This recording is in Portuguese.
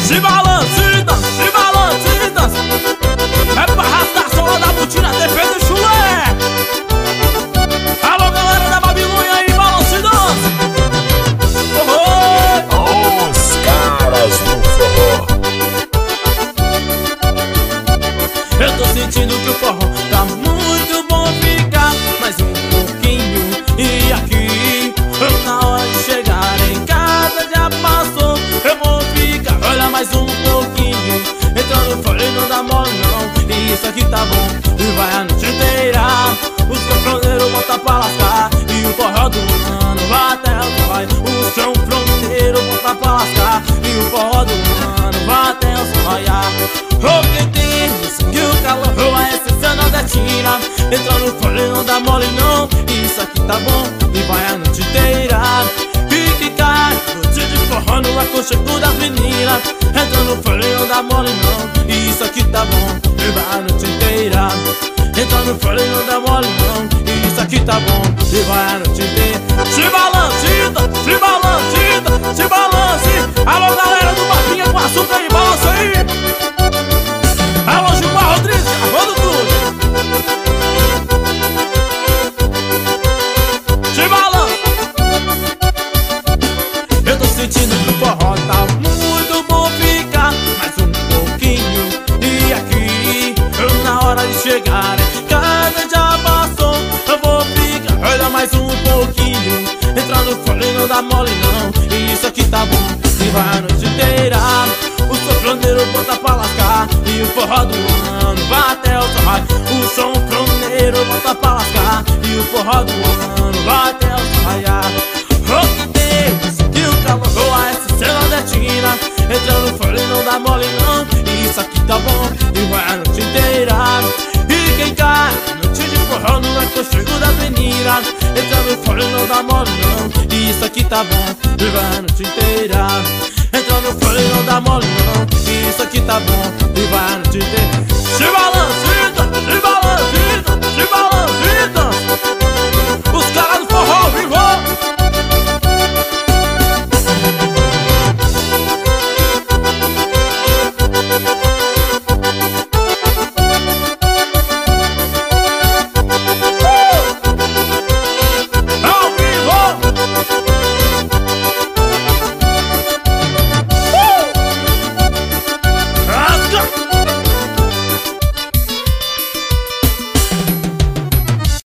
Se balance e dança, se balance e dança. É pra arrastar a sola da botina, defende o chulé. Alô galera da Babilônia e balance e dança. Os caras do forró. Eu tô sentindo que o forró tá muito bom ficar mais um pouquinho. E aqui, na hora de chegar em casa já passou. Eu vou ficar, olha mais um pouquinho. Entrando fora e não dá mole não. E isso aqui tá bom, e vai a noite inteira. Os confronteiros botam pra lascar. E o forró do ano vai até o vai. O confronteiro bota pra lascar. E o forró do ano vai até o raiar. O que tem isso que o calor vai essa nordestina. Entrando fora e não dá mole não. E isso aqui tá bom, e vai a noite inteira. E que cai noite de forró no aconchego das meninas. Entrando fora e não dá mole não. E isso aqui tá bom, e vai a noite inteira. Entrando fora e não dá mole não. E isso aqui tá bom, e vai a noite inteira. Se balance, se balance, se balance. Alô galera do Barquinha com açúcar aí, balança aí. Alô Gilmar Rodrigues, gravando tudo. Se balança. Eu tô sentindo que o forró tá muito bom ficar mais um pouquinho. E aqui, na hora de chegar em casa já passou. Eu vou ficar, olha mais um pouquinho. Entrando fora e não dá mole não. E isso aqui tá bom, e vai a noite inteira. O sofroneiro bota pra lascar. E o forró do ano vai até o sarrai. O sofroneiro bota pra lascar. E o forró do ano vai até o sarraiar. O que tem, que o calor voa essa cena nordestina. Entrando fora e não dá mole não. E isso aqui tá bom, e vai a noite inteira. E quem cai, noite de forró no aconchego das meninas. Entrando fora e não dá mole não. E isso aqui tá bom, e vai a noite inteira. Entrando fora e não dá mole não. E isso aqui tá bom, e vai a noite inteira. Se balance, se balance, se balance.